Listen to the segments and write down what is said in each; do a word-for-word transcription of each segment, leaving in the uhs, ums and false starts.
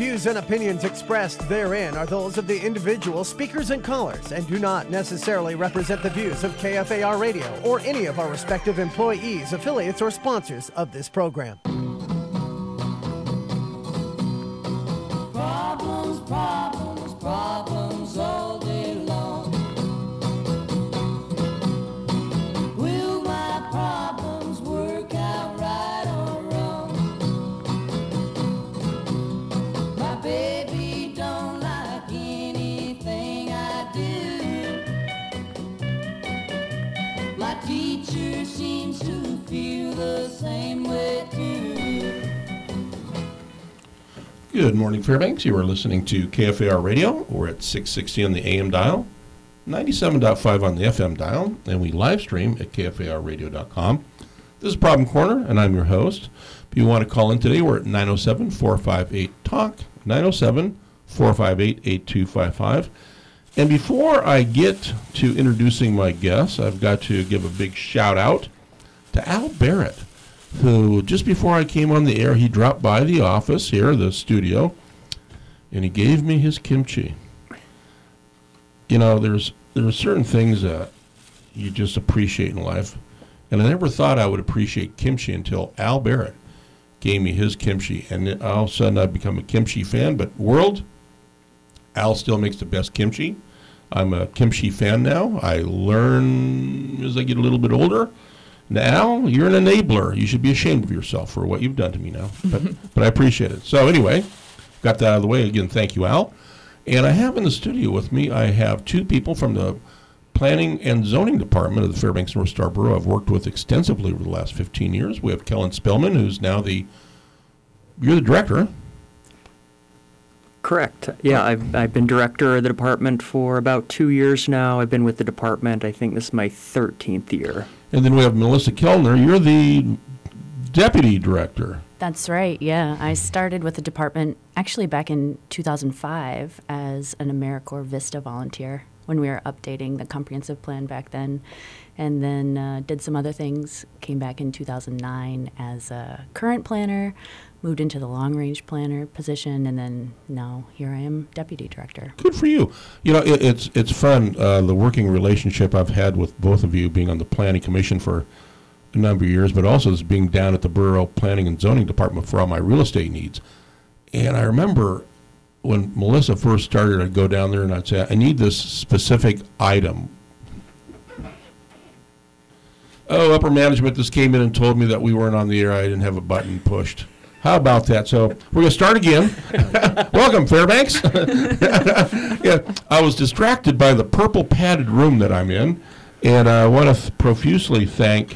views and opinions expressed therein are those of the individual speakers and callers and do not necessarily represent the views of K F A R Radio or any of our respective employees, affiliates, or sponsors of this program. Problems, problems, problems all day long. Will my problems work out right or wrong? My baby don't like anything I do. My teacher seems to feel the same way too. Good morning, Fairbanks. You are listening to K F A R Radio. We're at six sixty on the A M dial, ninety-seven point five on the F M dial, and we live stream at K F A R radio dot com. This is Problem Corner, and I'm your host. If you want to call in today, we're at nine oh seven, four five eight, talk, nine oh seven, four five eight, eight two five five. And before I get to introducing my guests, I've got to give a big shout-out to Al Barrett, who just before I came on the air, he dropped by the office here, the studio, and he gave me his kimchi. You know, there's there are certain things that you just appreciate in life, and I never thought I would appreciate kimchi until Al Barrett gave me his kimchi, and then all of a sudden I've become a kimchi fan. But world, Al still makes the best kimchi. I'm a kimchi fan now. I learn as I get a little bit older. Now, you're an enabler. You should be ashamed of yourself for what you've done to me now. But, but I appreciate it. So anyway, got that out of the way. Again, thank you, Al. And I have in the studio with me, I have two people from the Planning and Zoning Department of the Fairbanks North Star Borough I've worked with extensively over the last fifteen years. We have Kellen Spellman, who's now the, you're the director. Correct. Yeah, I've I've been director of the department for about two years now. I've been with the department, I think this is my thirteenth year. And then we have Melissa Kellner. You're the deputy director. That's right, yeah. I started with the department actually back in two thousand five as an AmeriCorps Vista volunteer when we were updating the comprehensive plan back then. And then uh, did some other things, came back in two thousand nine as a current planner, moved into the long-range planner position, and then now here I am, deputy director. Good for you. You know, it, it's it's fun, uh, the working relationship I've had with both of you, being on the Planning Commission for a number of years, but also as being down at the Borough Planning and Zoning Department for all my real estate needs. And I remember when Melissa first started, I'd go down there and I'd say, I need this specific item. Oh, upper management just came in and told me that we weren't on the air. I didn't have a button pushed. How about that? So we're going to start again. Welcome, Fairbanks. Yeah, I was distracted by the purple padded room that I'm in, and I want to th- profusely thank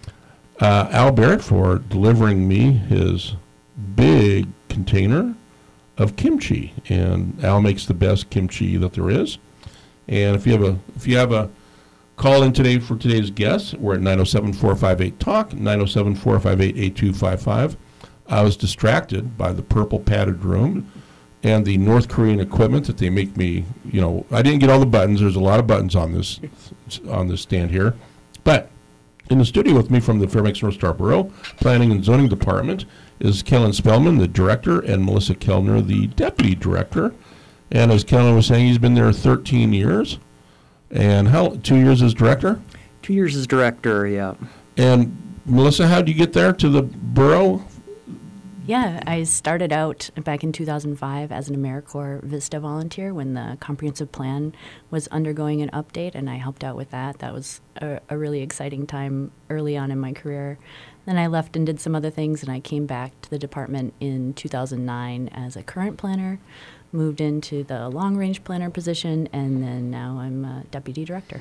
uh, Al Barrett for delivering me his big container of kimchi. And Al makes the best kimchi that there is. And if you have a if you have a call in today for today's guest, we're at nine oh seven, four five eight, talk, nine oh seven, four five eight, eight two five five. I was distracted by the purple padded room and the North Korean equipment that they make me, you know, I didn't get all the buttons. There's a lot of buttons on this on this stand here. But in the studio with me from the Fairbanks North Star Borough Planning and Zoning Department is Kellen Spellman, the director, and Melissa Kellner, the deputy director. And as Kellen was saying, he's been there thirteen years. And how, two years as director? Two years as director, yeah. And Melissa, how did you get there to the borough? Yeah, I started out back in two thousand five as an AmeriCorps Vista volunteer when the comprehensive plan was undergoing an update, and I helped out with that. That was a, a really exciting time early on in my career. Then I left and did some other things, and I came back to the department in two thousand nine as a current planner, moved into the long-range planner position, and then now I'm a deputy director.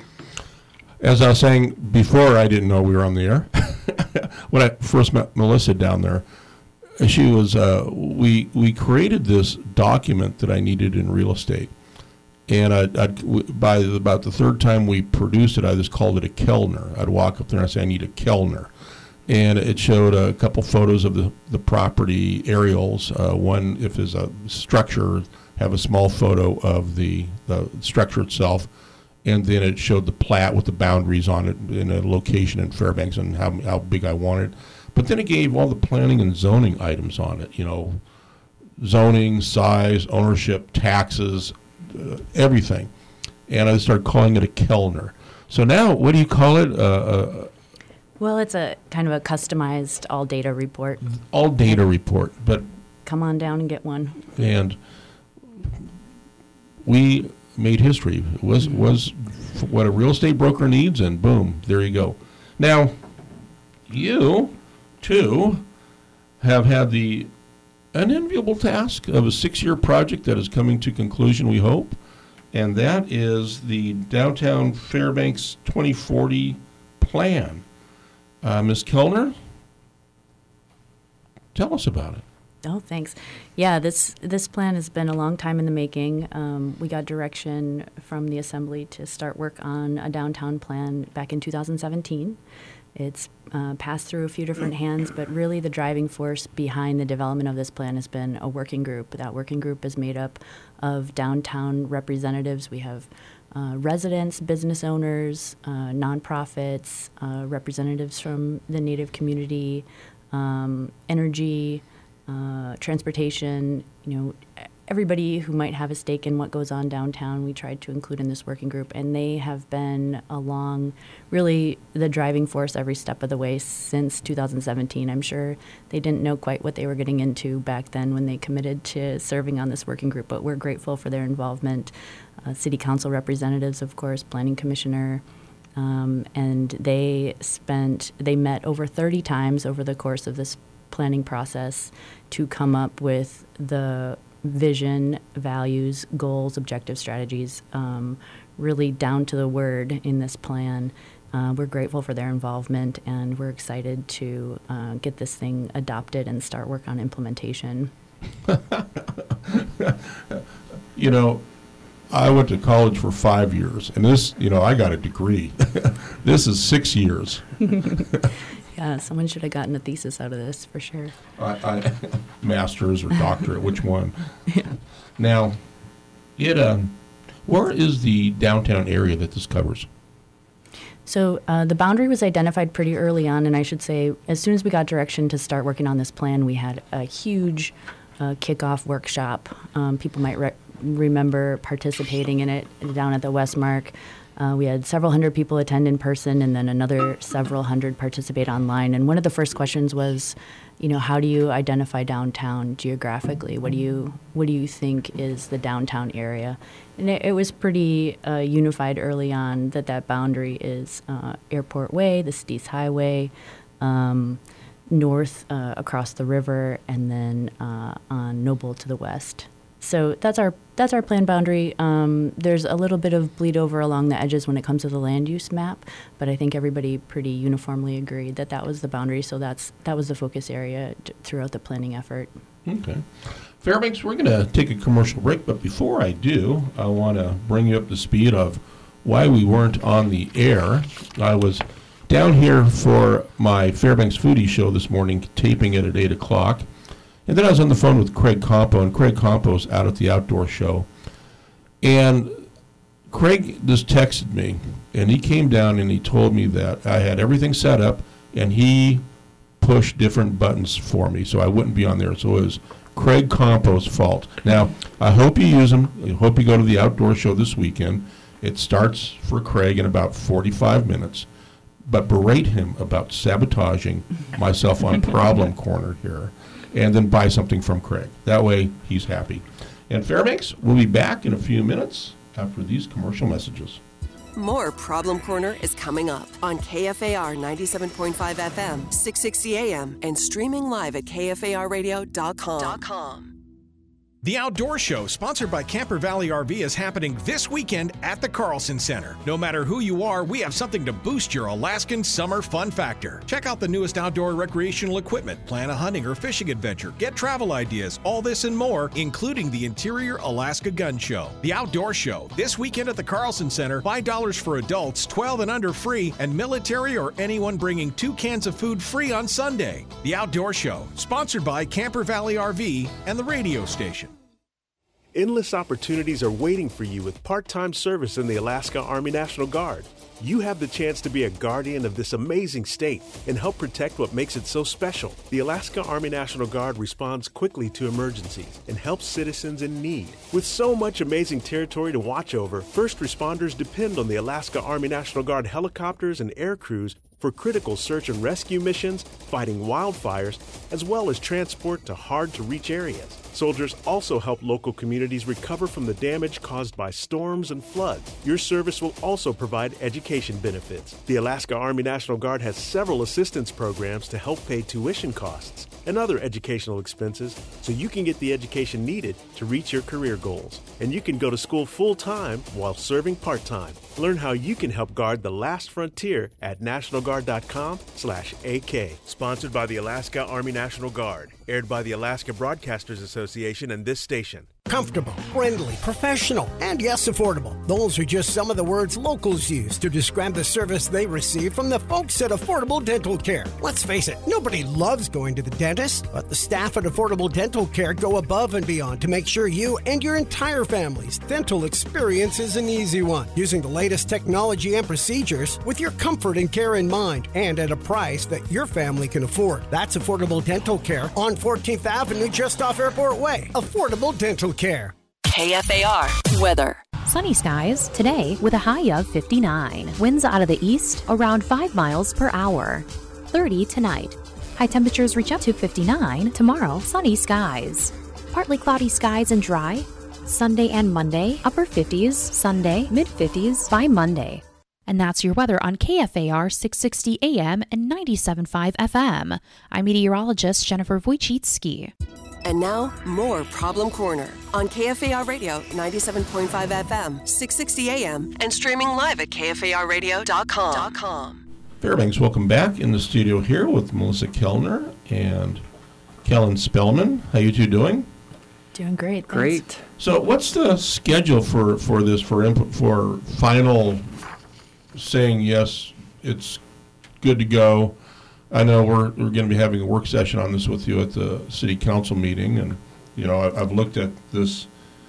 As I was saying before, I didn't know we were on the air. When I first met Melissa down there, she was, uh, we we created this document that I needed in real estate. And I'd, I'd, w- by the, about the third time we produced it, I just called it a Kellner. I'd walk up there and I'd say, I need a Kellner. And it showed a couple photos of the, the property aerials. Uh, one, if there's a structure, have a small photo of the, the structure itself. And then it showed the plat with the boundaries on it in a location in Fairbanks and how how big I wanted. But then it gave all the planning and zoning items on it, you know, zoning, size, ownership, taxes, uh, everything. And I started calling it a Kellner. So now, what do you call it? Uh, uh, Well, it's a kind of a customized all data report. all data report. But Come on down and get one. and we made history. It was was what a real estate broker needs, and boom, there you go. Now, you too have had the unenviable task of a six-year project that is coming to conclusion, we hope, and that is the Downtown Fairbanks twenty forty plan. Uh, Miz Kellner, tell us about it. Oh, thanks. Yeah, this this plan has been a long time in the making. Um, we got direction from the Assembly to start work on a downtown plan back in two thousand seventeen. It's uh, passed through a few different hands, but really the driving force behind the development of this plan has been a working group. That working group is made up of downtown representatives. We have uh, residents, business owners, uh, nonprofits, uh, representatives from the Native community, um, energy, uh, transportation, you know, everybody who might have a stake in what goes on downtown, we tried to include in this working group, and they have been along really the driving force every step of the way since two thousand seventeen. I'm sure they didn't know quite what they were getting into back then when they committed to serving on this working group, but we're grateful for their involvement. Uh, City Council representatives, of course, Planning Commissioner, um, and they spent, they met over thirty times over the course of this planning process to come up with the vision, values, goals, objectives, strategies, um, really down to the word in this plan. Uh, we're grateful for their involvement, and we're excited to uh, get this thing adopted and start work on implementation. You know, I went to college for five years, and this, you know, I got a degree. This is six years. Yeah, someone should have gotten a thesis out of this for sure. I, I, master's or doctorate, which one? Yeah. Now, it, uh, where is the downtown area that this covers? So uh, the boundary was identified pretty early on, and I should say as soon as we got direction to start working on this plan, we had a huge uh, kickoff workshop. Um, people might re- remember participating in it down at the Westmark. Uh, we had several hundred people attend in person, and then another several hundred participate online. And one of the first questions was, you know, how do you identify downtown geographically? What do you what do you think is the downtown area? And it, it was pretty uh, unified early on that that boundary is uh, Airport Way, the Steese Highway, um, north uh, across the river, and then uh, on Noble to the west. So that's our that's our plan boundary. Um, there's a little bit of bleed over along the edges when it comes to the land use map, but I think everybody pretty uniformly agreed that that was the boundary. So that's that was the focus area t- throughout the planning effort. Okay. Fairbanks, we're going to take a commercial break, but before I do, I want to bring you up to speed of why we weren't on the air. I was down here for my Fairbanks Foodie show this morning, taping it at eight o'clock. And then I was on the phone with Craig Compo, and Craig Compo's out at the outdoor show. And Craig just texted me, and he came down and he told me that I had everything set up, and he pushed different buttons for me so I wouldn't be on there. So it was Craig Compo's fault. Now, I hope you use them. I hope you go to the outdoor show this weekend. It starts for Craig in about forty-five minutes. But berate him about sabotaging myself on Problem Corner here, and then buy something from Craig. That way, he's happy. And Fairbanks, we'll be back in a few minutes after these commercial messages. More Problem Corner is coming up on K F A R ninety-seven point five F M, six sixty A M, and streaming live at K F A R radio dot com. The Outdoor Show, sponsored by Camper Valley R V, is happening this weekend at the Carlson Center. No matter who you are, we have something to boost your Alaskan summer fun factor. Check out the newest outdoor recreational equipment, plan a hunting or fishing adventure, get travel ideas, all this and more, including the Interior Alaska Gun Show. The Outdoor Show, this weekend at the Carlson Center, five dollars for adults, twelve and under free, and military or anyone bringing two cans of food free on Sunday. The Outdoor Show, sponsored by Camper Valley R V and the radio station. Endless opportunities are waiting for you with part-time service in the Alaska Army National Guard. You have the chance to be a guardian of this amazing state and help protect what makes it so special. The Alaska Army National Guard responds quickly to emergencies and helps citizens in need. With so much amazing territory to watch over, first responders depend on the Alaska Army National Guard helicopters and air crews for critical search and rescue missions, fighting wildfires, as well as transport to hard-to-reach areas. Soldiers also help local communities recover from the damage caused by storms and floods. Your service will also provide education benefits. The Alaska Army National Guard has several assistance programs to help pay tuition costs and other educational expenses so you can get the education needed to reach your career goals. And you can go to school full-time while serving part-time. Learn how you can help guard the last frontier at national guard dot com slash A K. Sponsored by the Alaska Army National Guard. Aired by the Alaska Broadcasters Association and this station. Comfortable, friendly, professional, and yes, affordable. Those are just some of the words locals use to describe the service they receive from the folks at Affordable Dental Care. Let's face it, nobody loves going to the dentist, but the staff at Affordable Dental Care go above and beyond to make sure you and your entire family's dental experience is an easy one, using the latest technology and procedures with your comfort and care in mind, and at a price that your family can afford. That's Affordable Dental Care on fourteenth Avenue, just off Airport Way. Affordable Dental Care. K F A R weather. Sunny skies today with a high of fifty-nine. Winds out of the east around five miles per hour. thirty tonight. High temperatures reach up to fifty-nine. Tomorrow, sunny skies. Partly cloudy skies and dry. Sunday and Monday, upper fifties. Sunday, mid-fifties by Monday. And that's your weather on K F A R six sixty A M and ninety-seven point five F M. I'm meteorologist Jennifer Wojcicki. And now, more Problem Corner on K F A R Radio ninety-seven point five F M, six sixty A M, and streaming live at K F A R radio dot com. Fairbanks, welcome back in the studio here with Melissa Kellner and Kellen Spellman. How you two doing? Doing great. Thanks. Great. So, what's the schedule for, for this for input for final saying yes, it's good to go? I know we're we're going to be having a work session on this with you at the city council meeting, and you know I, I've looked at this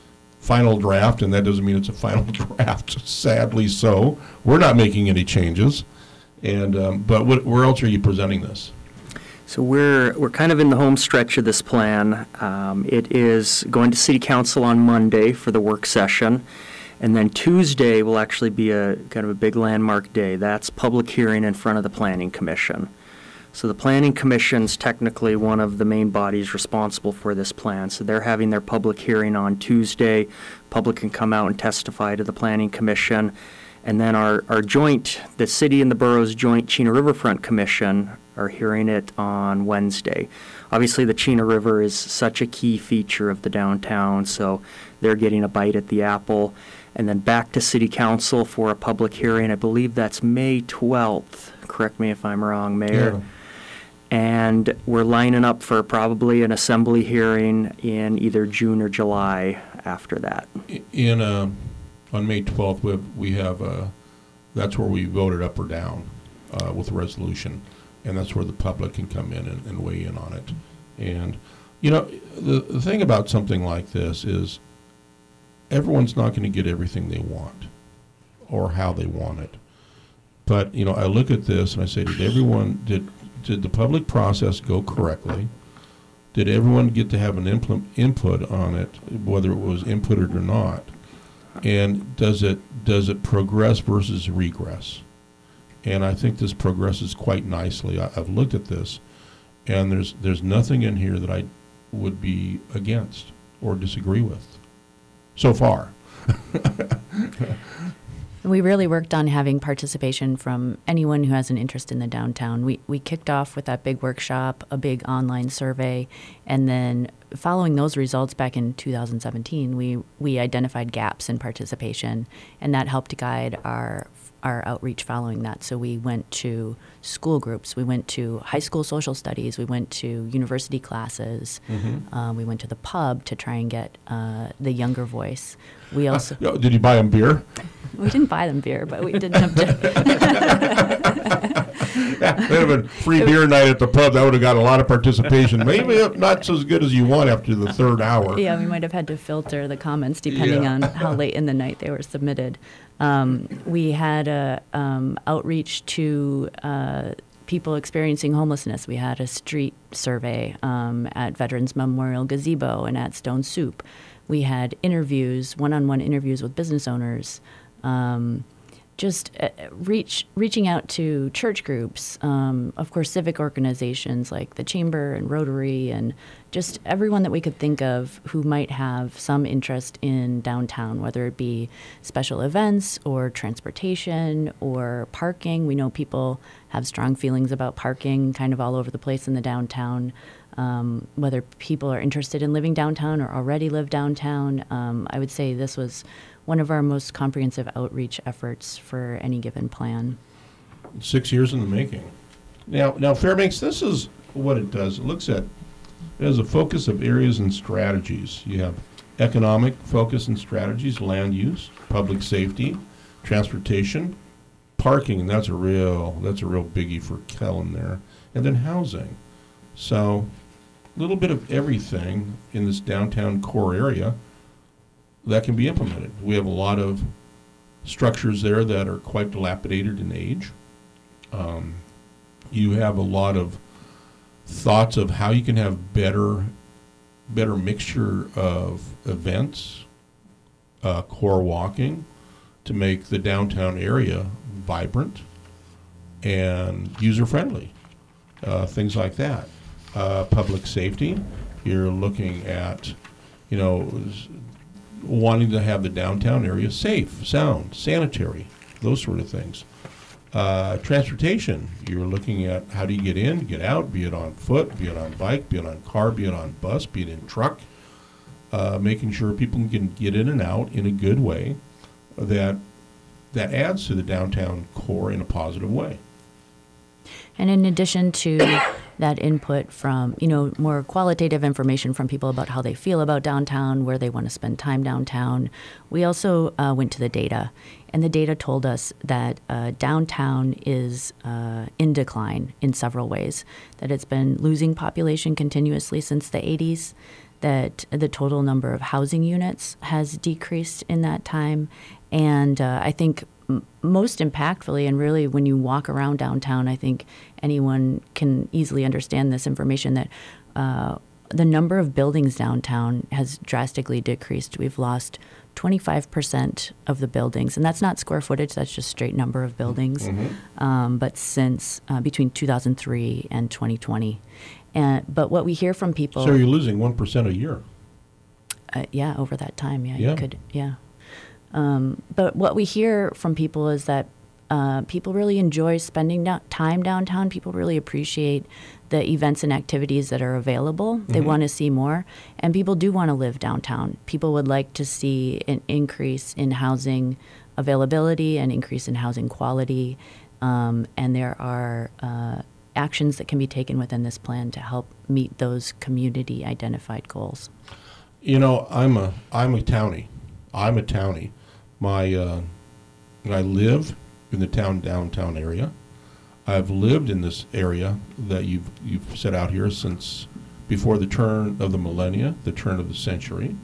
final draft, and that doesn't mean it's a final draft. Sadly, so we're not making any changes. And um, but what, where else are you presenting this? So we're we're kind of in the home stretch of this plan. Um, it is going to city council on Monday for the work session. And then Tuesday will actually be a kind of a big landmark day. That's public hearing in front of the Planning Commission. So the Planning Commission's technically one of the main bodies responsible for this plan. So they're having their public hearing on Tuesday. Public can come out and testify to the Planning Commission. And then our, our joint, the city and the borough's joint Chena Riverfront Commission are hearing it on Wednesday. Obviously the Chena River is such a key feature of the downtown, so they're getting a bite at the apple. And then back to City Council for a public hearing. I believe that's May twelfth. Correct me if I'm wrong, Mayor. Yeah. And we're lining up for probably an assembly hearing in either June or July after that. In uh, on May twelfth, we have, we have uh, that's where we voted up or down uh, with a resolution, and that's where the public can come in and, and weigh in on it. And you know, the, the thing about something like this is everyone's not going to get everything they want or how they want it. But you know, I look at this and I say, did everyone did did the public process go correctly? Did everyone get to have an impl- input on it, whether it was inputted or not? And does it does it progress versus regress? And I think this progresses quite nicely. I, I've looked at this, and there's there's nothing in here that I would be against or disagree with so far. We really worked on having participation from anyone who has an interest in the downtown. We we kicked off with that big workshop, a big online survey, and then following those results back in two thousand seventeen, we, we identified gaps in participation, and that helped guide our our outreach following that. So we went to school groups, we went to high school social studies, we went to university classes, Mm-hmm. uh, we went to the pub to try and get uh, the younger voice. We also Uh, did you buy them beer? we didn't buy them beer, but we did have to. Yeah, they'd have been free beer night at the pub. That would have got a lot of participation. Maybe not as good as you want after the third hour. Yeah, we might have had to filter the comments depending Yeah. on how late in the night they were submitted. Um, we had a um, outreach to uh, people experiencing homelessness. We had a street survey um, at Veterans Memorial Gazebo and at Stone Soup. We had interviews, one-on-one interviews with business owners. Um, just uh, reach reaching out to church groups, um, of course, civic organizations like the Chamber and Rotary, and just everyone that we could think of who might have some interest in downtown, whether it be special events or transportation or parking. We know people have strong feelings about parking kind of all over the place in the downtown. Um, whether people are interested in living downtown or already live downtown, um, I would say this was one of our most comprehensive outreach efforts for any given plan. Six years in the making. Now, now Fairbanks, this is what it does. It looks at, it has a focus of areas and strategies. You have economic focus and strategies, land use, public safety, transportation, parking, and that's a real, that's a real biggie for Kellen there, and then housing. So, a little bit of everything in this downtown core area that can be implemented. We have a lot of structures there that are quite dilapidated in age. Um, you have a lot of thoughts of how you can have better, better mixture of events, uh, core walking, to make the downtown area vibrant and user-friendly, uh, things like that. Uh, public safety, you're looking at, you know, s- wanting to have the downtown area safe, sound, sanitary, those sort of things. Uh, transportation, you're looking at how do you get in, get out, be it on foot, be it on bike, be it on car, be it on bus, be it in truck, uh, making sure people can get in and out in a good way that that adds to the downtown core in a positive way. And in addition to that input from, you know, more qualitative information from people about how they feel about downtown, where they want to spend time downtown, we also uh, went to the data. And the data told us that uh, downtown is uh, in decline in several ways, that it's been losing population continuously since the eighties, that the total number of housing units has decreased in that time. And uh, I think m- most impactfully, and really when you walk around downtown, I think anyone can easily understand this information, that uh, the number of buildings downtown has drastically decreased. We've lost twenty-five percent of the buildings, and that's not square footage, that's just straight number of buildings, Mm-hmm. um, but since uh, between two thousand three and twenty twenty. And, but what we hear from people... So you're losing one percent a year. Uh, yeah, over that time, yeah, Yeah. you could, yeah. Um, but what we hear from people is that uh, people really enjoy spending do- time downtown. People really appreciate the events and activities that are available. They want to see more, and people do want to live downtown. People would like to see an increase in housing availability, an increase in housing quality, um, and there are uh, actions that can be taken within this plan to help meet those community identified goals. You know, I'm a I'm a townie. I'm a townie. My uh, I live in the town downtown area. I've lived in this area that you've you've set out here since before the turn of the millennia, the turn of the century.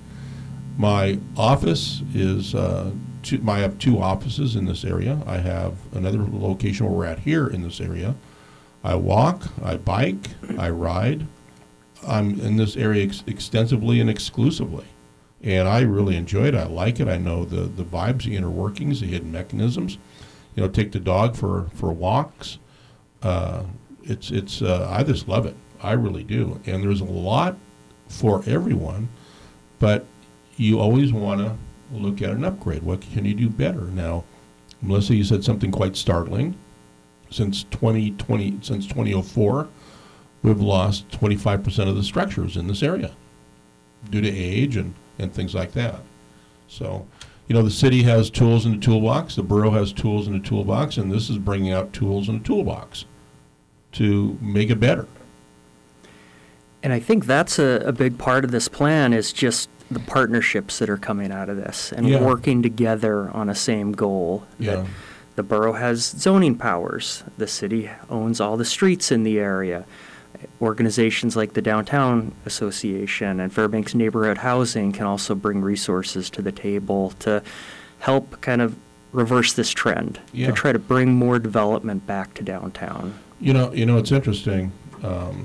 My office is uh, two, I have two offices in this area. I have another location where we're at here in this area. I walk, I bike, I ride. I'm in this area ex- extensively and exclusively. And I really enjoy it. I like it. I know the, the vibes, the inner workings, the hidden mechanisms. You know, take the dog for, for walks. Uh, it's, it's, uh, I just love it. I really do. And there's a lot for everyone, but you always want to look at an upgrade. What can you do better? Now, Melissa, you said something quite startling. Since twenty twenty, since twenty oh four, we've lost twenty-five percent of the structures in this area due to age and, and things like that. So, you know, the city has tools in the toolbox, the borough has tools in the toolbox, and this is bringing out tools in the toolbox to make it better. And I think that's a, a big part of this plan is just the partnerships that are coming out of this and Yeah. working together on a same goal. Yeah. That the borough has zoning powers. The city owns all the streets in the area. Organizations like the Downtown Association and Fairbanks Neighborhood Housing can also bring resources to the table to help kind of reverse this trend, Yeah. to try to bring more development back to downtown. You know, you know, it's interesting. Um,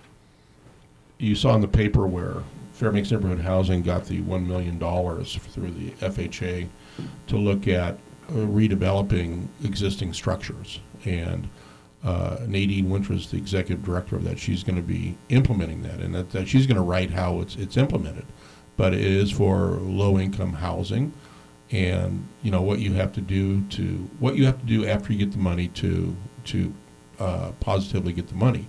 you saw in the paper where Fairbanks Neighborhood Housing got the one million dollars through the F H A to look at uh, redeveloping existing structures. And uh, Nadine Winters, the executive director of that, she's going to be implementing that, and that, that she's going to write how it's it's implemented. But it is for low-income housing, and you know what you have to do to what you have to do after you get the money to to uh, positively get the money,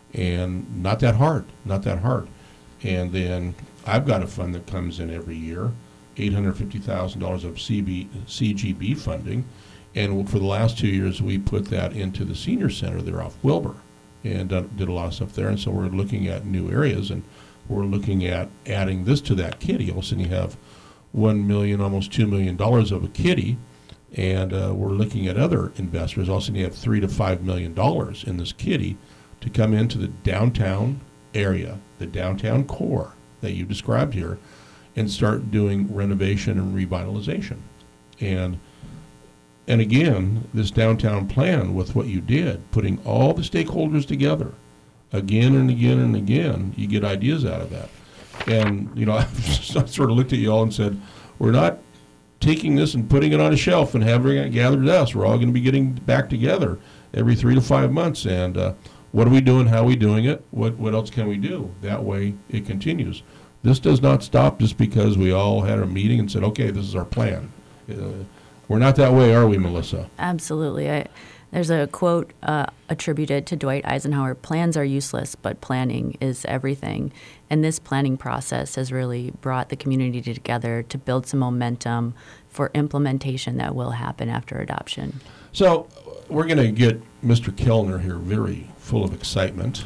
and not that hard, not that hard. And then I've got a fund that comes in every year, eight hundred fifty thousand dollars of C B, C G B funding, and for the last two years we put that into the senior center there off Wilbur, and uh, did a lot of stuff there. And so we're looking at new areas, and we're looking at adding this to that kitty. All of a sudden you have one million, almost two million dollars of a kitty, and uh, we're looking at other investors. All of a sudden you have three to five million dollars in this kitty to come into the downtown area, the downtown core that you described here, and start doing renovation and revitalization. And and again, this downtown plan with what you did, putting all the stakeholders together, again and again and again, you get ideas out of that. And, you know, I sort of looked at you all and said, we're not taking this and putting it on a shelf and having it gathered dust. We're all going to be getting back together every three to five months. And uh, what are we doing? How are we doing it? What what else can we do? That way it continues. This does not stop just because we all had a meeting and said, okay, this is our plan. Uh, we're not that way, are we, Melissa? Absolutely. I, there's a quote uh, attributed to Dwight Eisenhower, plans are useless, but planning is everything. And this planning process has really brought the community together to build some momentum for implementation that will happen after adoption. So we're going to get Mister Kellner here very full of excitement.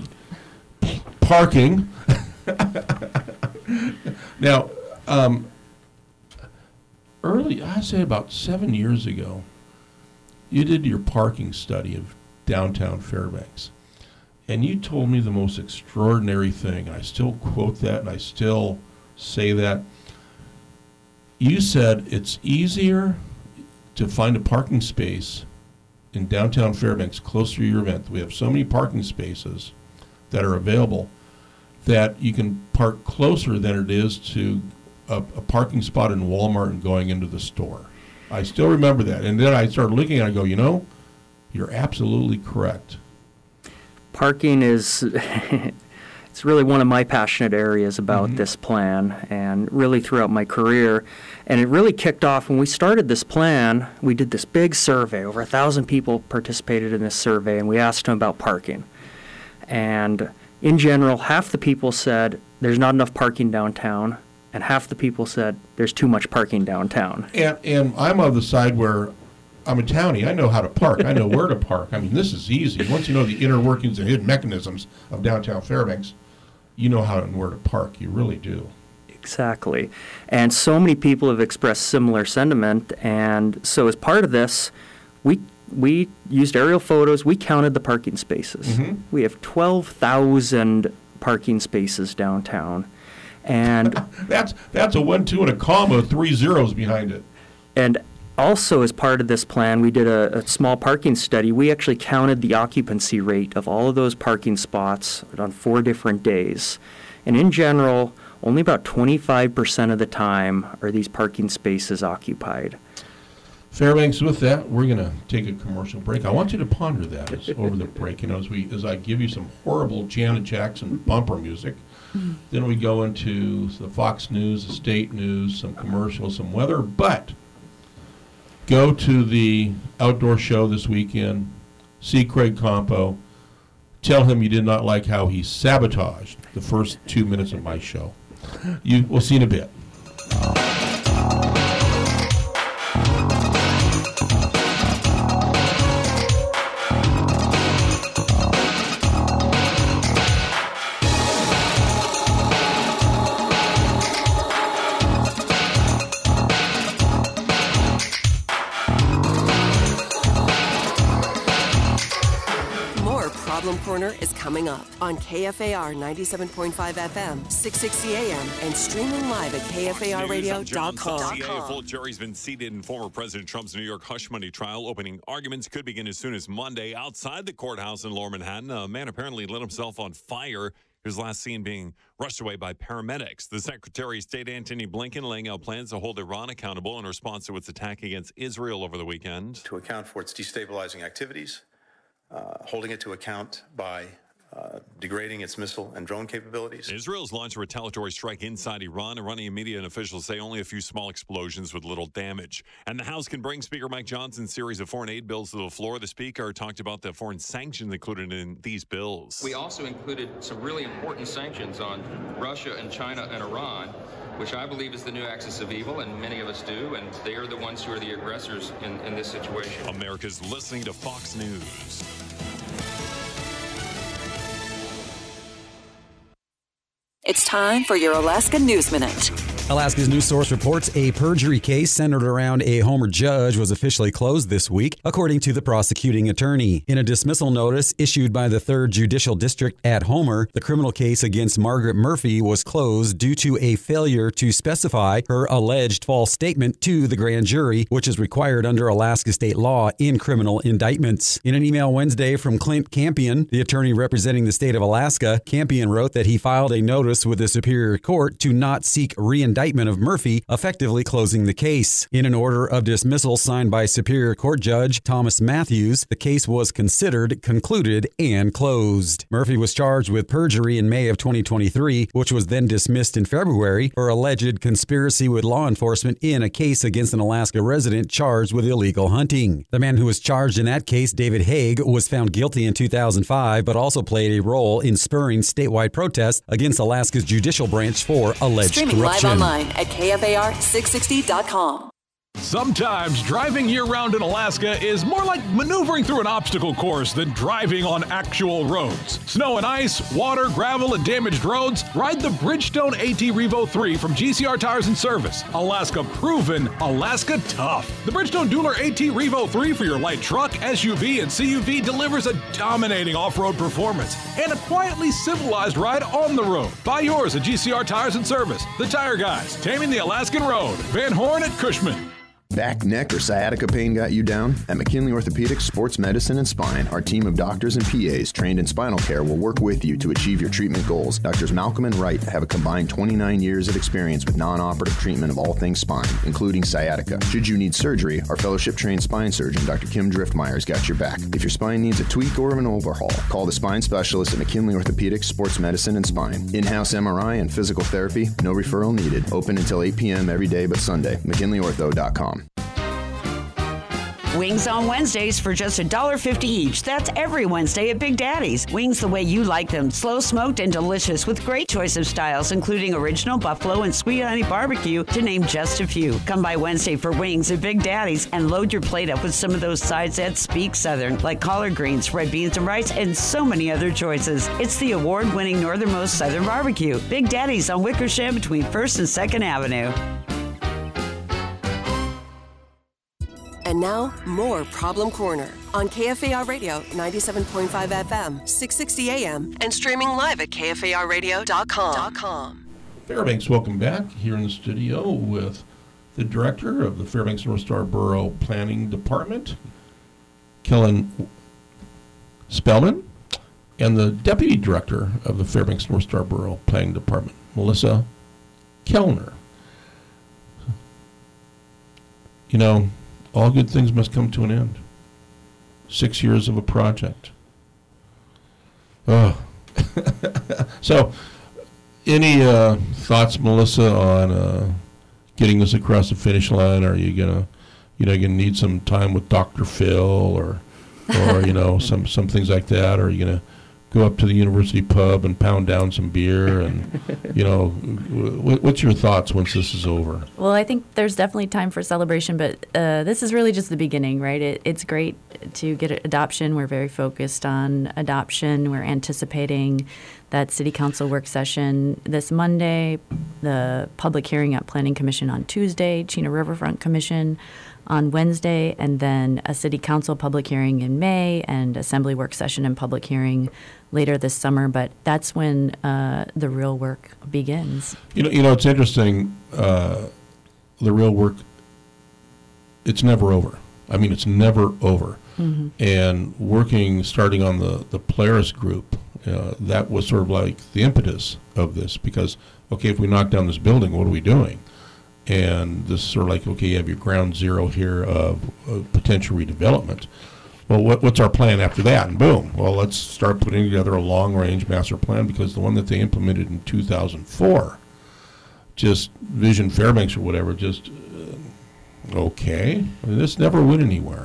Parking. Now, um, early, I'd say about seven years ago, you did your parking study of downtown Fairbanks. And you told me the most extraordinary thing. I still quote that, and I still say that. You said it's easier to find a parking space in downtown Fairbanks closer to your event. We have so many parking spaces that are available that you can park closer than it is to a, a parking spot in Walmart and going into the store. I still remember that. And then I started looking at it and go, you know, you're absolutely correct. Parking is, it's really one of my passionate areas about mm-hmm. this plan, and really throughout my career. And it really kicked off when we started this plan. We did this big survey. Over a thousand people participated in this survey, and we asked them about parking. And in general, half the people said there's not enough parking downtown, and half the people said there's too much parking downtown. And, and I'm on the side where I'm a townie. I know how to park. I know where to park. I mean, this is easy. Once you know the inner workings and hidden mechanisms of downtown Fairbanks, you know how and where to park. You really do. Exactly. And so many people have expressed similar sentiment. And so as part of this, we we used aerial photos. We counted the parking spaces. Mm-hmm. We have twelve thousand parking spaces downtown. And that's that's a one, two, and a comma, three zeros behind it. And also, as part of this plan, we did a, a small parking study. We actually counted the occupancy rate of all of those parking spots on four different days. And in general, only about twenty-five percent of the time are these parking spaces occupied. Fairbanks, with that, we're going to take a commercial break. I want you to ponder that as, over the break. You know, as we as I give you some horrible Janet Jackson bumper music. Mm-hmm. Then we go into the Fox News, the state news, some commercials, some weather. But go to the outdoor show this weekend, see Craig Campo, tell him you did not like how he sabotaged the first two minutes of my show. You, we'll see in a bit. Problem Corner is coming up on K F A R ninety-seven point five F M, six sixty A M, and streaming live at K F A R radio dot com. C I A full jury's been seated in former President Trump's New York hush money trial. Opening arguments could begin as soon as Monday. Outside the courthouse in Lower Manhattan, a man apparently lit himself on fire. He was last seen being rushed away by paramedics. The Secretary of State, Antony Blinken, laying out plans to hold Iran accountable in response to its attack against Israel over the weekend. To account for its destabilizing activities, uh, holding it to account by uh, degrading its missile and drone capabilities. Israel's launched a retaliatory strike inside Iran. Iranian media and officials say only a few small explosions with little damage. And the House can bring Speaker Mike Johnson's series of foreign aid bills to the floor. The Speaker talked about the foreign sanctions included in these bills. We also included some really important sanctions on Russia and China and Iran, which I believe is the new axis of evil, and many of us do, and they are the ones who are the aggressors in, in this situation. America's listening to Fox News. It's time for your Alaska News Minute. Alaska's news source reports a perjury case centered around a Homer judge was officially closed this week, according to the prosecuting attorney. In a dismissal notice issued by the third Judicial District at Homer, the criminal case against Margaret Murphy was closed due to a failure to specify her alleged false statement to the grand jury, which is required under Alaska state law in criminal indictments. In an email Wednesday from Clint Campion, the attorney representing the state of Alaska, Campion wrote that he filed a notice with the Superior Court to not seek reindictment of Murphy, effectively closing the case. In an order of dismissal signed by Superior Court Judge Thomas Matthews, the case was considered, concluded, and closed. Murphy was charged with perjury in May of twenty twenty-three, which was then dismissed in February for alleged conspiracy with law enforcement in a case against an Alaska resident charged with illegal hunting. The man who was charged in that case, David Haig, was found guilty in two thousand five, but also played a role in spurring statewide protests against Alaska's judicial branch for alleged Streaming corruption. live online at K F A R six sixty dot com. Sometimes driving year-round in Alaska is more like maneuvering through an obstacle course than driving on actual roads. Snow and ice, water, gravel, and damaged roads? Ride the Bridgestone AT Revo three from G C R Tires and Service. Alaska proven, Alaska tough. The Bridgestone Dueler AT Revo three for your light truck, S U V, and C U V delivers a dominating off-road performance and a quietly civilized ride on the road. Buy yours at G C R Tires and Service. The Tire Guys, taming the Alaskan road. Van Horn at Cushman. Back, neck, or sciatica pain got you down? At McKinley Orthopedics, Sports Medicine, and Spine, our team of doctors and P As trained in spinal care will work with you to achieve your treatment goals. Doctors Malcolm and Wright have a combined twenty-nine years of experience with non-operative treatment of all things spine, including sciatica. Should you need surgery, our fellowship-trained spine surgeon, Doctor Kim Driftmeyer's got your back. If your spine needs a tweak or an overhaul, call the spine specialist at McKinley Orthopedics, Sports Medicine, and Spine. In-house M R I and physical therapy, no referral needed. Open until eight p.m. every day but Sunday. McKinley Ortho dot com. Wings on Wednesdays for just one dollar fifty each. That's every Wednesday at Big Daddy's. Wings the way you like them. Slow smoked and delicious with great choice of styles, including original buffalo and sweet honey barbecue, to name just a few. Come by Wednesday for wings at Big Daddy's and load your plate up with some of those sides that speak Southern, like collard greens, red beans and rice, and so many other choices. It's the award-winning northernmost Southern barbecue. Big Daddy's on Wickersham between first and second Avenue. And now, more Problem Corner on K F A R Radio ninety-seven point five F M, six sixty A M, and streaming live at K F A R radio dot com. Fairbanks, welcome back here in the studio with the director of the Fairbanks North Star Borough Planning Department, Kellen Spellman, and the deputy director of the Fairbanks North Star Borough Planning Department, Melissa Kellner. You know, all good things must come to an end. Six years of a project. Oh. So, any uh, thoughts, Melissa, on uh, getting this across the finish line? Are you gonna, you know, gonna need some time with Doctor Phil, or, or you know, some some things like that? Or are you gonna go up to the university pub and pound down some beer? And, you know, w- what's your thoughts once this is over? Well, I think there's definitely time for celebration, but uh, this is really just the beginning, right? It, it's great to get adoption. We're very focused on adoption. We're anticipating that City Council work session this Monday, the public hearing at Planning Commission on Tuesday, Chena Riverfront Commission on Wednesday, and then a City Council public hearing in May and Assembly work session and public hearing later this summer. But that's when uh, the real work begins. You know, you know, it's interesting. Uh, the real work, it's never over. I mean, it's never over. Mm-hmm. And working, starting on the, the Polaris group, uh, that was sort of like the impetus of this, because, okay, if we knock down this building, what are we doing? And this is sort of like, okay, you have your ground zero here of, of potential redevelopment. Well, what, what's our plan after that? And boom, well, let's start putting together a long-range master plan, because the one that they implemented in two thousand four, just Vision Fairbanks or whatever, just, uh, okay, I mean, this never went anywhere.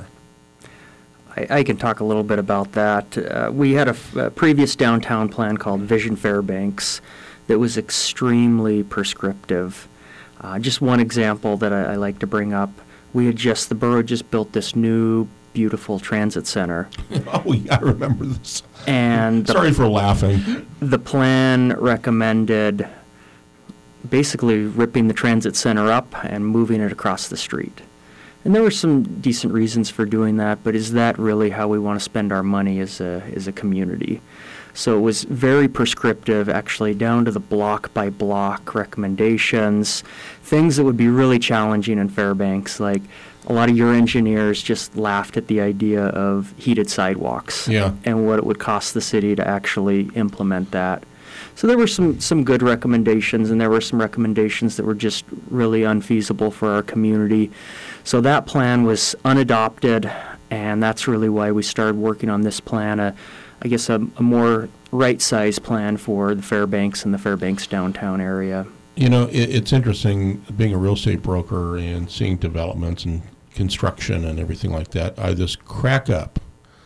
I, I can talk a little bit about that. Uh, we had a, f- a previous downtown plan called Vision Fairbanks that was extremely prescriptive. Uh, just one example that I, I like to bring up, we had just, the borough just built this new beautiful transit center. Oh, yeah, I remember this. And the, sorry for laughing. The plan recommended basically ripping the transit center up and moving it across the street. And there were some decent reasons for doing that, but is that really how we want to spend our money as a as a community? So it was very prescriptive, actually down to the block by block recommendations, things that would be really challenging in Fairbanks, like a lot of your engineers just laughed at the idea of heated sidewalks, yeah, and what it would cost the city to actually implement that. So there were some, some good recommendations, and there were some recommendations that were just really unfeasible for our community. So that plan was unadopted, and that's really why we started working on this plan, a, I guess a, a more right-sized plan for the Fairbanks and the Fairbanks downtown area. You know, it, it's interesting being a real estate broker and seeing developments and construction and everything like that. I just crack up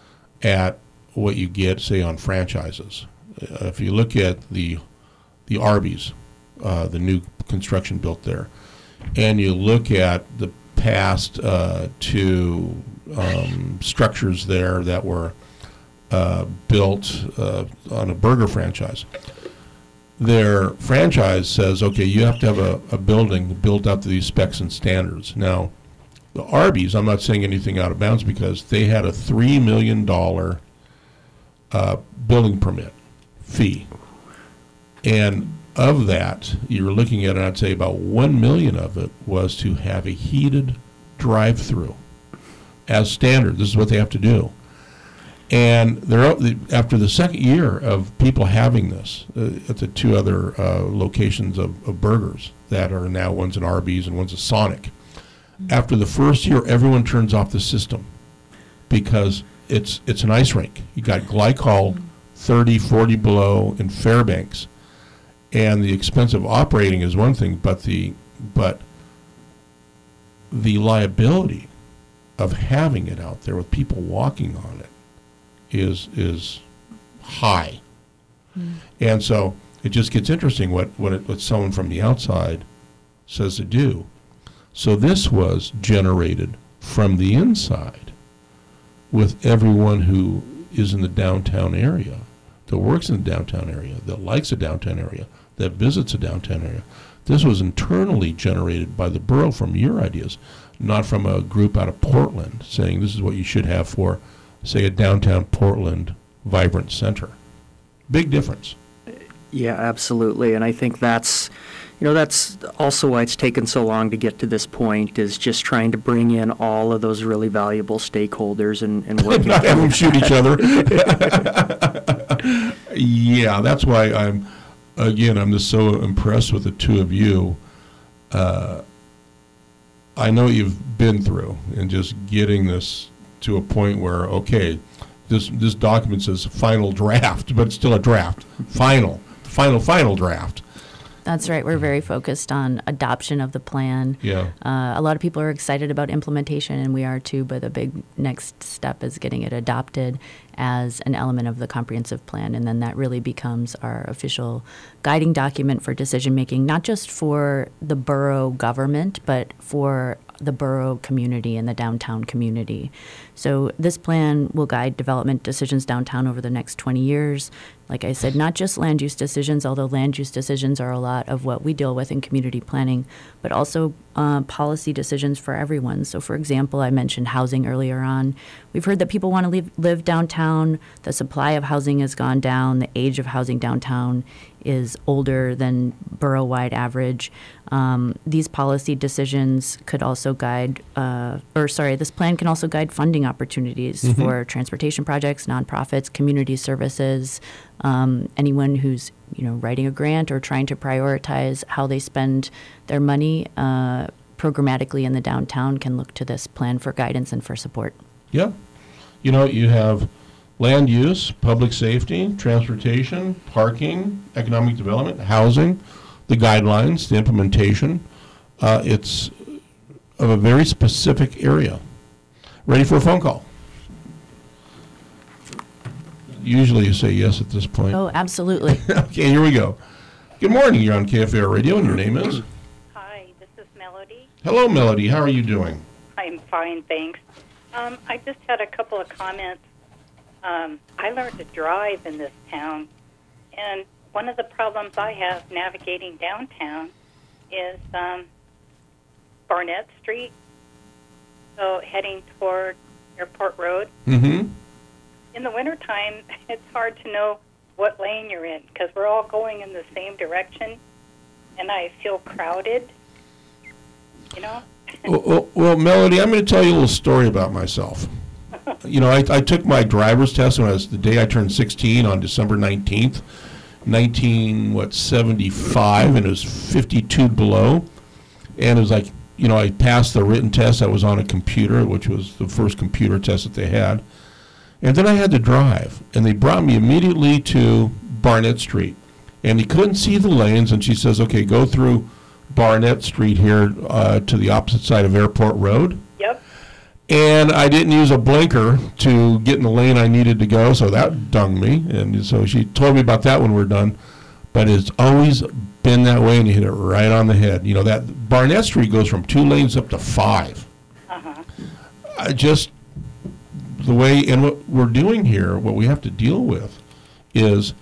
at what you get, say, on franchises. Uh, if you look at the the Arby's, uh, the new construction built there, and you look at the past uh, two um, structures there that were uh, built uh, on a burger franchise, their franchise says, okay, you have to have a, a building built up to these specs and standards. Now, the Arby's, I'm not saying anything out of bounds, because they had a three million dollars uh, building permit fee. And of that, you were looking at, I'd say about one million of it was to have a heated drive-through as standard. This is what they have to do. And they're after the second year of people having this uh, at the two other uh, locations of, of burgers that are now, one's an Arby's and one's a Sonic. Mm-hmm. After the first year, everyone turns off the system because it's it's an ice rink. You got glycol mm-hmm. thirty, forty below in Fairbanks, and the expense of operating is one thing, but the but the liability of having it out there with people walking on it is is high. Mm. And so it just gets interesting what, what, it, what someone from the outside says to do. So this was generated from the inside with everyone who is in the downtown area, that works in the downtown area, that likes the downtown area, that visits the downtown area. This was internally generated by the borough from your ideas, not from a group out of Portland saying this is what you should have for, say, a downtown Portland vibrant center. Big difference. Yeah, absolutely. And I think that's, you know, that's also why it's taken so long to get to this point, is just trying to bring in all of those really valuable stakeholders and, and working. Not have them shoot each other. Yeah, that's why I'm, again, I'm just so impressed with the two of you. Uh, I know you've been through and just getting this to a point where, okay, this this document says final draft, but it's still a draft. Final, final, final draft. That's right. We're very focused on adoption of the plan. Yeah. Uh, a lot of people are excited about implementation, and we are too, but the big next step is getting it adopted as an element of the comprehensive plan, and then that really becomes our official guiding document for decision making, not just for the borough government, but for the borough community and the downtown community. So this plan will guide development decisions downtown over the next twenty years. Like I said, not just land use decisions, although land use decisions are a lot of what we deal with in community planning, but also uh, policy decisions for everyone. So, for example, I mentioned housing earlier on. We've heard that people want to live, live downtown. The supply of housing has gone down. The age of housing downtown is older than borough-wide average. Um, these policy decisions could also guide, uh, or sorry, this plan can also guide funding opportunities Mhm. for transportation projects, nonprofits, community services, um, anyone who's you know writing a grant or trying to prioritize how they spend their money uh, programmatically in the downtown can look to this plan for guidance and for support. Yeah. You know, you have land use, public safety, transportation, parking, economic development, housing, the guidelines, the implementation. Uh, it's of a very specific area. Ready for a phone call? Usually you say yes at this point. Oh, absolutely. Okay, here we go. Good morning. You're on K F A R Radio, and your name is? Hi, this is Melody. Hello, Melody. How are you doing? I'm fine, thanks. Um, I just had a couple of comments. Um, I learned to drive in this town, and one of the problems I have navigating downtown is um, Barnett Street, so heading toward Airport Road. Mm-hmm. In the wintertime, it's hard to know what lane you're in because we're all going in the same direction, and I feel crowded, you know? Well, well, well, Melody, I'm going to tell you a little story about myself. You know, I, I took my driver's test when I was the day I turned sixteen on December nineteenth, nineteen what seventy-five, and it was fifty-two below, and it was like, you know, I passed the written test. I was on a computer, which was the first computer test that they had, and then I had to drive, and they brought me immediately to Barnett Street, and he couldn't see the lanes, and she says, okay, go through Barnett Street here uh, to the opposite side of Airport Road. Yep. And I didn't use a blinker to get in the lane I needed to go, so that dung me. And so she told me about that when we're done. But it's always been that way, and you hit it right on the head. You know, that Barnett Street goes from two lanes up to five. Uh-huh. I just, the way, and what we're doing here, what we have to deal with is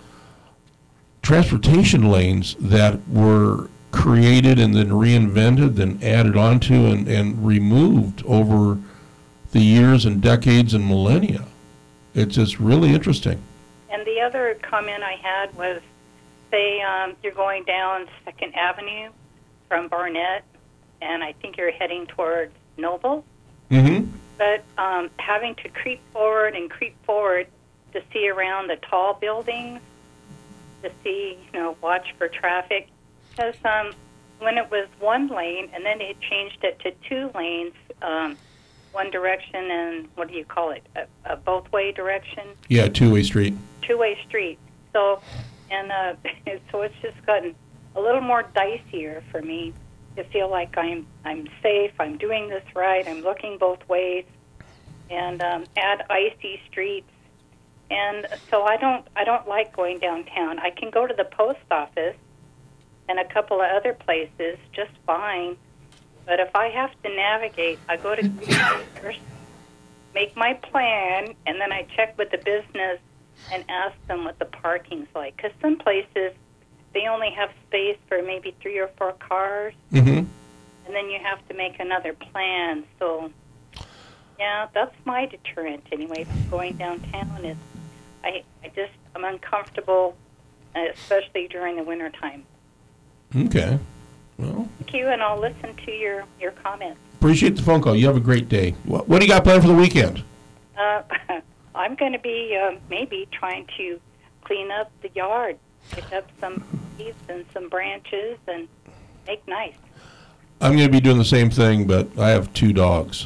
transportation lanes that were created and then reinvented, then added onto and, and removed over the years and decades and millennia. It's just really interesting. And the other comment I had was, say um, you're going down Second Avenue from Barnett, and I think you're heading towards Noble, Mm-hmm. but um, having to creep forward and creep forward to see around the tall buildings, to see, you know, watch for traffic. Because um, when it was one lane, and then they changed it to two lanes, um, one direction and, what do you call it, a, a both-way direction? Yeah, two-way street. Two-way street. So, and uh, so it's just gotten a little more dicier for me to feel like I'm I'm safe, I'm doing this right, I'm looking both ways, and um, add icy streets. And so I don't I don't like going downtown. I can go to the post office and a couple of other places just fine. But if I have to navigate, I go to first, make my plan, and then I check with the business and ask them what the parking's like. Because some places, they only have space for maybe three or four cars, Mm-hmm. and then you have to make another plan. So, yeah, that's my deterrent anyway from going downtown. Is I, I just, I'm uncomfortable, uh, especially during the wintertime. Okay. Well, Thank you, and I'll listen to your, your comments. appreciate the phone call. You have a great day. What, what do you got planned for the weekend? Uh, I'm going to be um, maybe trying to clean up the yard, pick up some leaves and some branches, and make nice. I'm going to be doing the same thing, but I have two dogs.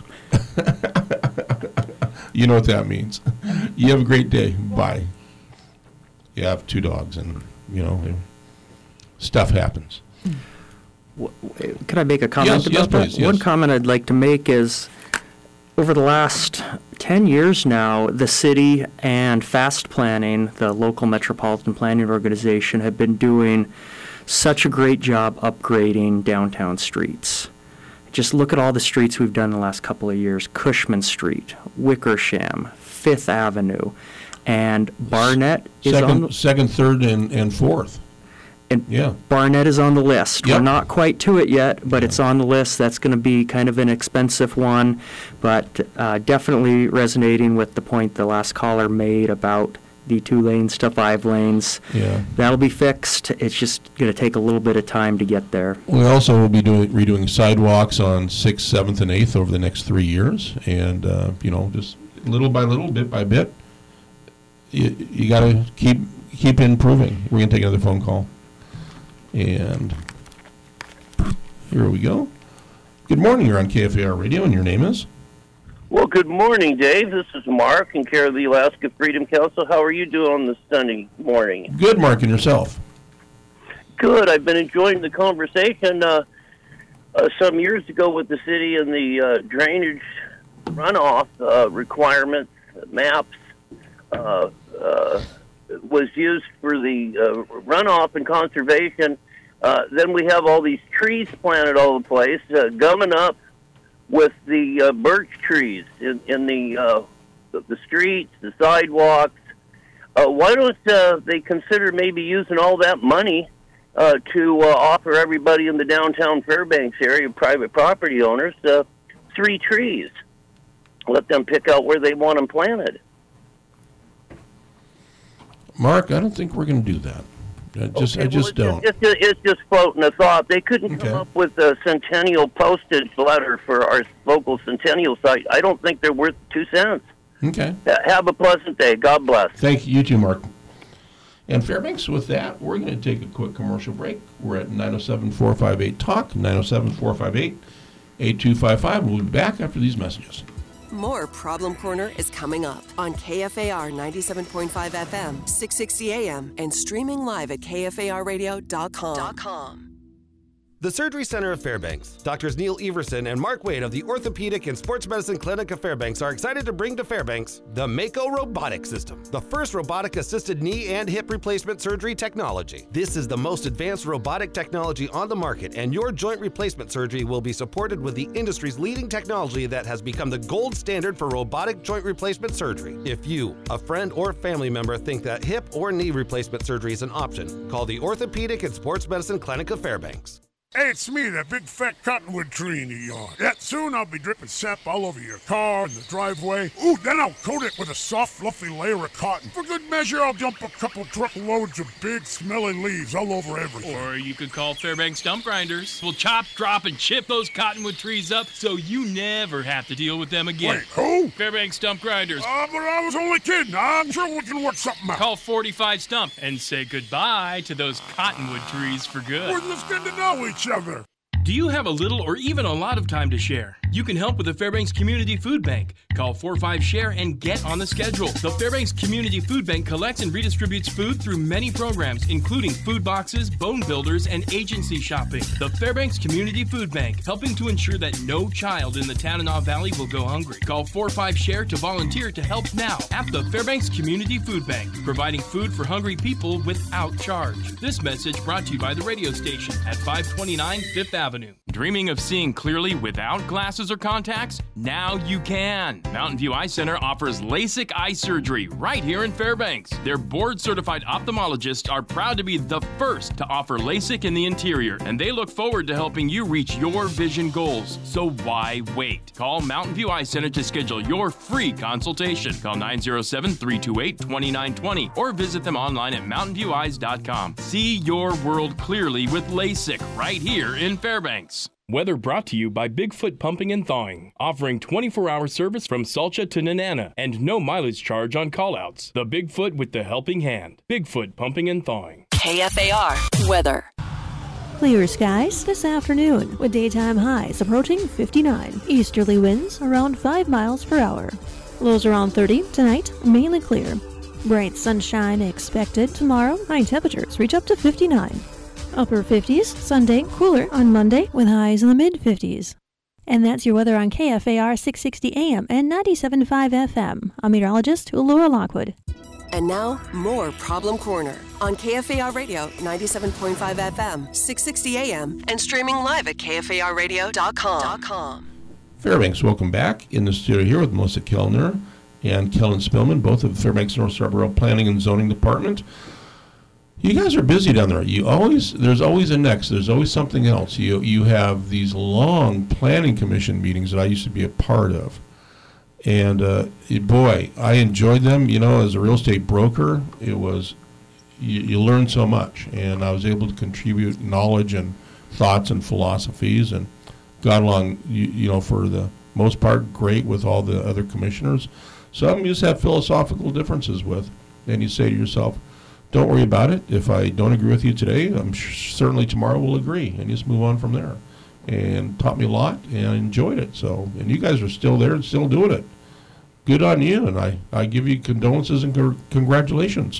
You know what that means. You have a great day. Bye. You have two dogs, and, you know, stuff happens. Could I make a comment Yes, about yes, that? please, yes. One comment I'd like to make is, over the last ten years now, the city and FAST Planning, the local metropolitan planning organization, have been doing such a great job upgrading downtown streets. just look at all the streets we've done in the last couple of years. Cushman Street, Wickersham, Fifth Avenue, and Barnett is second, on the, second, third, and, and fourth. And yeah. Barnett is on the list. Yep. We're not quite to it yet, but it's on the list. That's going to be kind of an expensive one, but uh, definitely resonating with the point the last caller made about the two lanes to five lanes. Yeah. That'll be fixed. It's just going to take a little bit of time to get there. We also will be doing redoing sidewalks on sixth, seventh, and eighth over the next three years, and uh, you know, just little by little, bit by bit. You, you got to keep keep improving. We're going to take another phone call, and here we go. Good morning. You're on K F A R Radio, and your name is? Well, good morning, Dave. This is Mark in care of the Alaska Freedom Council. How are you doing on this Sunday morning? Good, Mark, and yourself? Good. I've been enjoying the conversation. Uh, uh, some years ago with the city and the uh, drainage runoff uh, requirements, maps, uh, uh, was used for the uh, runoff and conservation. Uh, then we have all these trees planted all over the place, uh, gumming up with the uh, birch trees in, in the, uh, the the streets, the sidewalks. Uh, why don't uh, they consider maybe using all that money uh, to uh, offer everybody in the downtown Fairbanks area, private property owners, uh, three trees? Let them pick out where they want them planted. Mark, I don't think we're going to do that. I just, okay, I just well, don't. It's just, it's just floating a thought. They couldn't Okay. come up with a centennial postage letter for our local centennial site. I don't think they're worth two cents. Okay. Uh, have a pleasant day. God bless. Thank you, you too, Mark. And Fairbanks, with that, we're going to take a quick commercial break. We're at nine oh seven, four five eight, talk, nine oh seven, four five eight, eight two five five. We'll be back after these messages. More Problem Corner is coming up on K F A R ninety-seven point five F M, six sixty A M, and streaming live at K F A R radio dot com. The Surgery Center of Fairbanks. Doctors Neil Everson and Mark Wade of the Orthopedic and Sports Medicine Clinic of Fairbanks are excited to bring to Fairbanks the Mako Robotic System, the first robotic-assisted knee and hip replacement surgery technology. This is the most advanced robotic technology on the market, and your joint replacement surgery will be supported with the industry's leading technology that has become the gold standard for robotic joint replacement surgery. If you, a friend, or family member think that hip or knee replacement surgery is an option, call the Orthopedic and Sports Medicine Clinic of Fairbanks. Hey, it's me, that big fat cottonwood tree in the yard. Yeah, soon I'll be dripping sap all over your car and the driveway. Ooh, then I'll coat it with a soft, fluffy layer of cotton. For good measure, I'll dump a couple truckloads of big, smelly leaves all over everything. Or you could call Fairbanks Stump Grinders. We'll chop, drop, and chip those cottonwood trees up so you never have to deal with them again. Wait, who? Fairbanks Stump Grinders. Uh, but I was only kidding. I'm sure we can work something out. Call forty-five Stump and say goodbye to those cottonwood trees for good. We're just getting to know each other. Do you have a little or even a lot of time to share? You can help with the Fairbanks Community Food Bank. Call four five share and get on the schedule. The Fairbanks Community Food Bank collects and redistributes food through many programs, including food boxes, bone builders, and agency shopping. The Fairbanks Community Food Bank, helping to ensure that no child in the Tanana Valley will go hungry. Call four five share to volunteer to help now at the Fairbanks Community Food Bank, providing food for hungry people without charge. This message brought to you by the radio station at five twenty-nine Fifth Avenue. Dreaming of seeing clearly without glasses or contacts? Now you can. Mountain View Eye Center offers LASIK eye surgery right here in Fairbanks. Their board-certified ophthalmologists are proud to be the first to offer LASIK in the interior, and they look forward to helping you reach your vision goals. So why wait? Call Mountain View Eye Center to schedule your free consultation. Call nine oh seven, three two eight, two nine two zero or visit them online at mountain view eyes dot com. See your world clearly with LASIK right here in Fairbanks. Weather brought to you by Bigfoot Pumping and Thawing, offering twenty-four hour service from Salcha to Nenana and no mileage charge on callouts. The Bigfoot with the helping hand. Bigfoot Pumping and Thawing. K F A R weather. Clear skies this afternoon with daytime highs approaching fifty-nine. Easterly winds around five miles per hour. Lows around thirty tonight, mainly clear. Bright sunshine expected tomorrow. High temperatures reach up to fifty-nine. Upper fifties, Sunday, cooler on Monday with highs in the mid-fifties. And that's your weather on K F A R six sixty A M and ninety-seven point five F M. I'm meteorologist Laura Lockwood. And now, more Problem Corner on K F A R Radio ninety-seven point five F M, six sixty A M, and streaming live at K F A R radio dot com. Fairbanks, welcome back in the studio here with Melissa Kellner and Kellen Spillman, both of the Fairbanks North Scarborough Planning and Zoning Department. You guys are busy down there. You always there's always a next. There's always something else. You you have these long planning commission meetings that I used to be a part of. And, uh, boy, I enjoyed them. You know, as a real estate broker, it was, you, you learn so much. And I was able to contribute knowledge and thoughts and philosophies and got along, you, you know, for the most part, great with all the other commissioners. Some you just have philosophical differences with. And you say to yourself, don't worry about it. If I don't agree with you today, I'm sh- certainly tomorrow we'll agree. And just move on from there. And taught me a lot, and I enjoyed it. So, and you guys are still there and still doing it. Good on you, and I, I give you condolences and c- congratulations.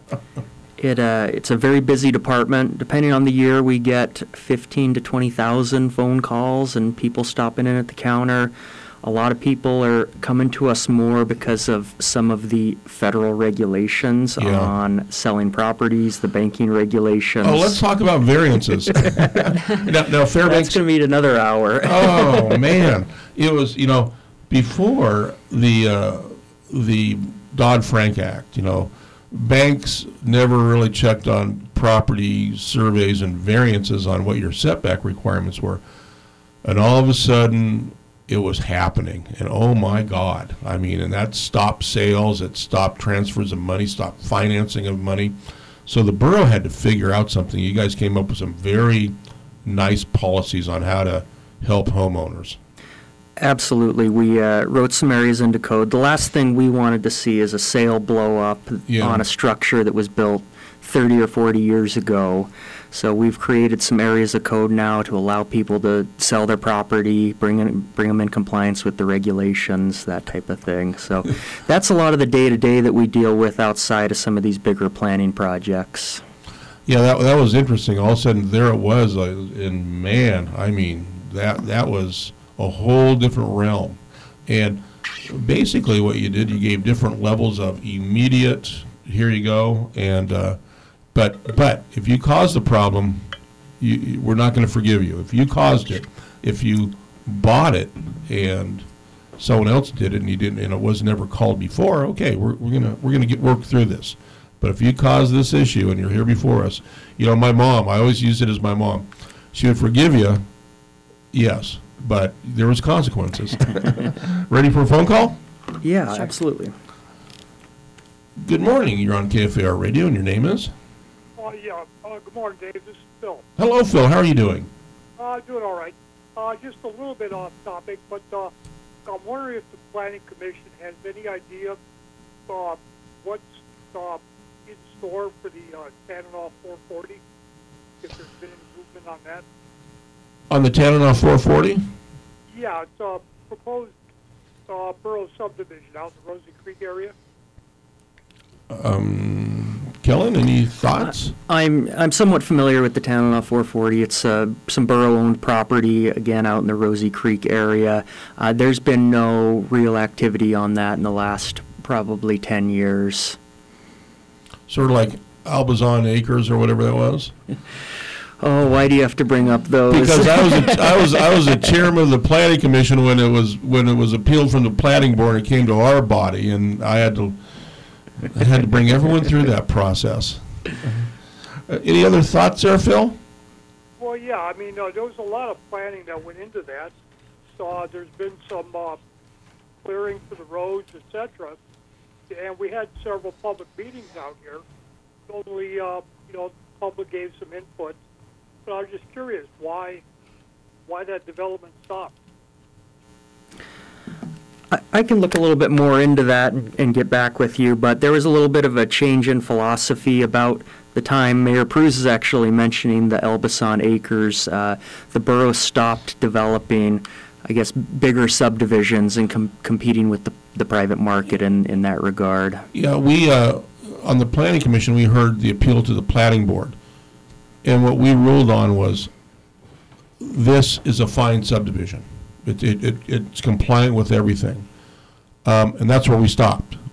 It uh, it's a very busy department. Depending on the year, we get fifteen to twenty thousand phone calls and people stopping in at the counter. A lot of people are coming to us more because of some of the federal regulations Yeah. on selling properties, the banking regulations. Oh, let's talk about variances. now, now, Fairbanks. That's going to need another hour. Oh man, it was you know before the uh, the Dodd-Frank Act. You know, banks never really checked on property surveys and variances on what your setback requirements were, and all of a sudden it was happening. And oh my God, I mean, and that stopped sales, it stopped transfers of money, stopped financing of money. So the borough had to figure out something. You guys came up with some very nice policies on how to help homeowners. Absolutely. We uh, wrote some areas into code. The last thing we wanted to see is a sale blow up Yeah. on a structure that was built thirty or forty years ago. So we've created some areas of code now to allow people to sell their property, bring in, bring them in compliance with the regulations, that type of thing. So that's a lot of the day-to-day that we deal with outside of some of these bigger planning projects. Yeah, that that was interesting. All of a sudden, there it was, uh, and man, I mean, that that was a whole different realm. And basically, what you did, you gave different levels of immediate. Here you go, and uh, but but if you caused the problem, you, you, we're not going to forgive you. If you caused it, if you bought it, and someone else did it, and you didn't, and it was never called before, okay, we're we're gonna we're gonna get work through this. But if you cause this issue and you're here before us, you know, my mom, I always use it as my mom. She would forgive you, yes, but there was consequences. Ready for a phone call? Yeah, absolutely. Good morning. You're on K F A R Radio, and your name is? Oh, yeah. Uh, good morning, Dave. This is Phil. Hello, Phil. How are you doing? Uh, doing all right. Uh, just a little bit off topic, but uh, I'm wondering if the Planning Commission has any idea uh, what's uh, in store for the uh, Tanana four forty, if there's been any movement on that. On the Tanana four forty? Yeah, it's a proposed uh, borough subdivision out in the Rosy Creek area. Um, Kellen, any thoughts? I'm I'm somewhat familiar with the Tanana four forty. It's uh, some borough-owned property, again, out in the Rosy Creek area. Uh, there's been no real activity on that in the last probably ten years. Sort of like Albazon Acres or whatever that was? Oh, why do you have to bring up those? Because I was a, I was I was a chairman of the Planning Commission when it was when it was appealed from the Planning Board. It came to our body, and I had to I had to bring everyone through that process. Uh, any other thoughts there, Phil? Well, yeah, I mean, uh, there was a lot of planning that went into that. So uh, there's been some uh, clearing for the roads, et cetera. And we had several public meetings out here. Totally, uh, you know, the public gave some input. But I was just curious why why that development stopped. I, I can look a little bit more into that and, and get back with you, but there was a little bit of a change in philosophy about the time Mayor Pruz is actually mentioning the Elbasan Acres. Uh, the borough stopped developing, I guess, bigger subdivisions and com- competing with the, the private market in, in that regard. Yeah, we, uh, on the Planning Commission, we heard the appeal to the Planning Board. And what we ruled on was this is a fine subdivision. It, it, it, it's compliant with everything. Um, and that's where we stopped.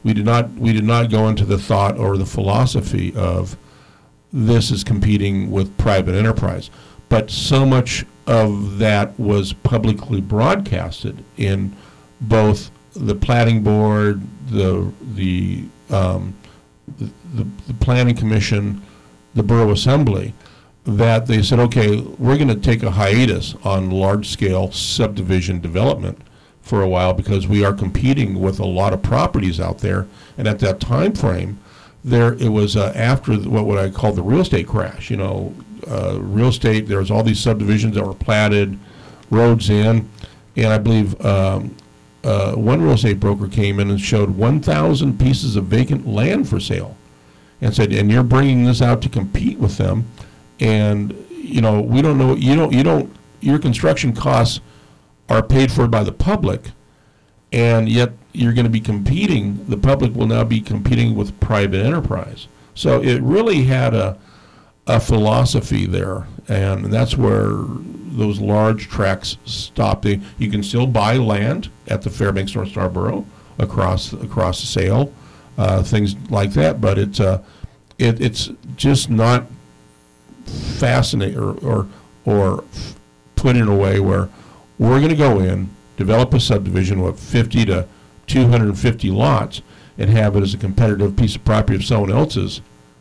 We did not we did not go into the thought or the philosophy of this is competing with private enterprise. But so much of that was publicly broadcasted in both the planning board, the the um, the, the, the planning commission, the borough assembly, that they said, okay, we're going to take a hiatus on large-scale subdivision development for a while because we are competing with a lot of properties out there. And at that time frame, there it was uh, after the, what would I call the real estate crash. You know, uh, real estate. There was all these subdivisions that were platted, roads in, and I believe um, uh, one real estate broker came in and showed one thousand pieces of vacant land for sale, and said, "And you're bringing this out to compete with them." And you know, we don't know. You don't. You don't. Your construction costs are paid for by the public, and yet you're going to be competing. The public will now be competing with private enterprise. So it really had a a philosophy there, and that's where those large tracts stopped. They, you can still buy land at the Fairbanks North Star Borough across across the sale, uh, things like that. But it's uh, it, it's just not fascinating or or or put in a way where we're going to go in, develop a subdivision with fifty to two hundred fifty lots, and have it as a competitive piece of property of someone else's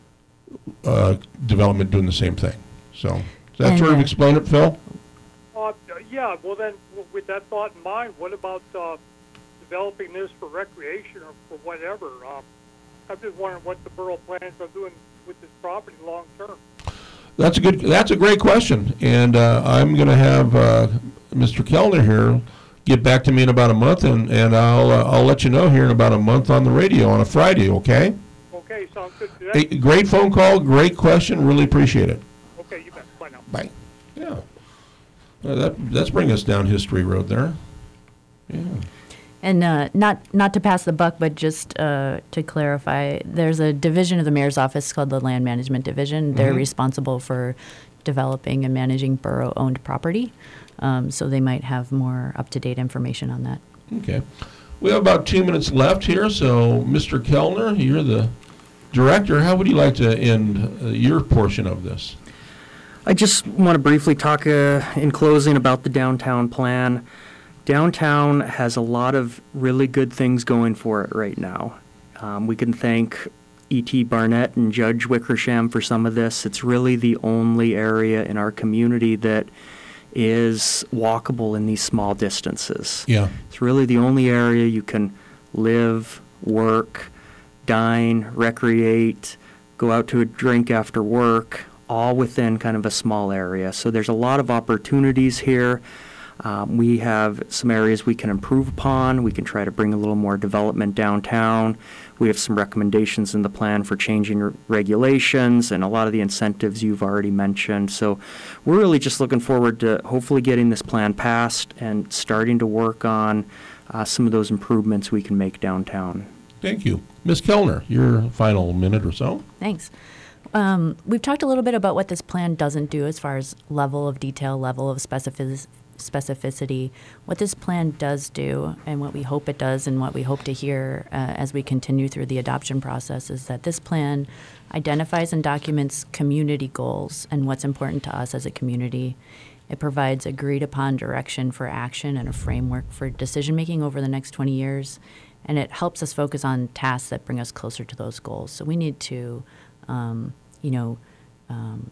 uh, development doing the same thing. So, does that And, sort of uh, explain it, Phil? Uh, yeah, well then, w- with that thought in mind, what about uh, developing this for recreation or for whatever? Um, I'm just wondering what the borough plans on doing with this property long term. That's a good. That's a great question, and uh, I'm going to have uh, Mister Kellner here get back to me in about a month, and and I'll uh, I'll let you know here in about a month on the radio on a Friday. Okay. Okay, sounds good. Hey, great phone call. Great question. Really appreciate it. Okay, you bet. Bye now. Bye. Yeah. Uh, that that's bring us down history road there. Yeah. And uh, not not to pass the buck, but just uh, to clarify, there's a division of the mayor's office called the Land Management Division. They're Mhm. responsible for developing and managing borough-owned property, um, so they might have more up-to-date information on that. Okay. We have about two minutes left here, so Mister Kellner, you're the director. How would you like to end uh, your portion of this? I just want to briefly talk uh, in closing about the downtown plan. Downtown has a lot of really good things going for it right now. Um, we can thank E T Barnett and Judge Wickersham for some of this. It's really the only area in our community that is walkable in these small distances. Yeah. It's really the only area you can live, work, dine, recreate, go out to a drink after work, all within kind of a small area. So there's a lot of opportunities here. Um, we have some areas we can improve upon. We can try to bring a little more development downtown. We have some recommendations in the plan for changing r- regulations and a lot of the incentives you've already mentioned. So we're really just looking forward to hopefully getting this plan passed and starting to work on uh, some of those improvements we can make downtown. Thank you. Miz Kellner, your final minute or so. Thanks. Um, we've talked a little bit about what this plan doesn't do as far as level of detail, level of specific- specificity. What this plan does do, and what we hope it does, and what we hope to hear uh, as we continue through the adoption process, is that this plan identifies and documents community goals and what's important to us as a community. It provides agreed upon direction for action and a framework for decision making over the next twenty years. And it helps us focus on tasks that bring us closer to those goals. So we need to, um, you know, um,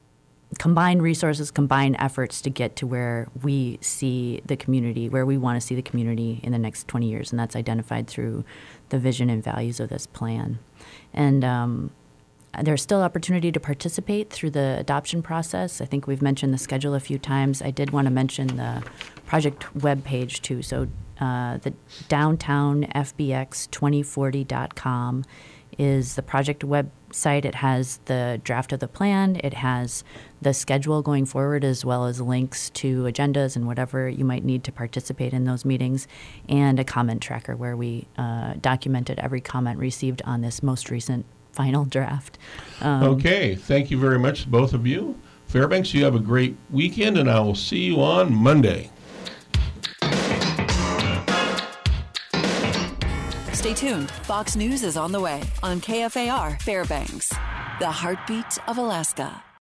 combine resources, combine efforts to get to where we see the community, where we want to see the community in the next twenty years. And that's identified through the vision and values of this plan. And um, there's still opportunity to participate through the adoption process. I think we've mentioned the schedule a few times. I did want to mention the project webpage too. So uh, the downtown f b x twenty forty dot com is the project website. It has the draft of the plan. It has the schedule going forward, as well as links to agendas and whatever you might need to participate in those meetings, and a comment tracker where we uh, documented every comment received on this most recent final draft. Um, Okay. Thank you very much, both of you. Fairbanks, you have a great weekend, and I will see you on Monday. Stay tuned. Fox News is on the way on K F A R Fairbanks, the heartbeat of Alaska.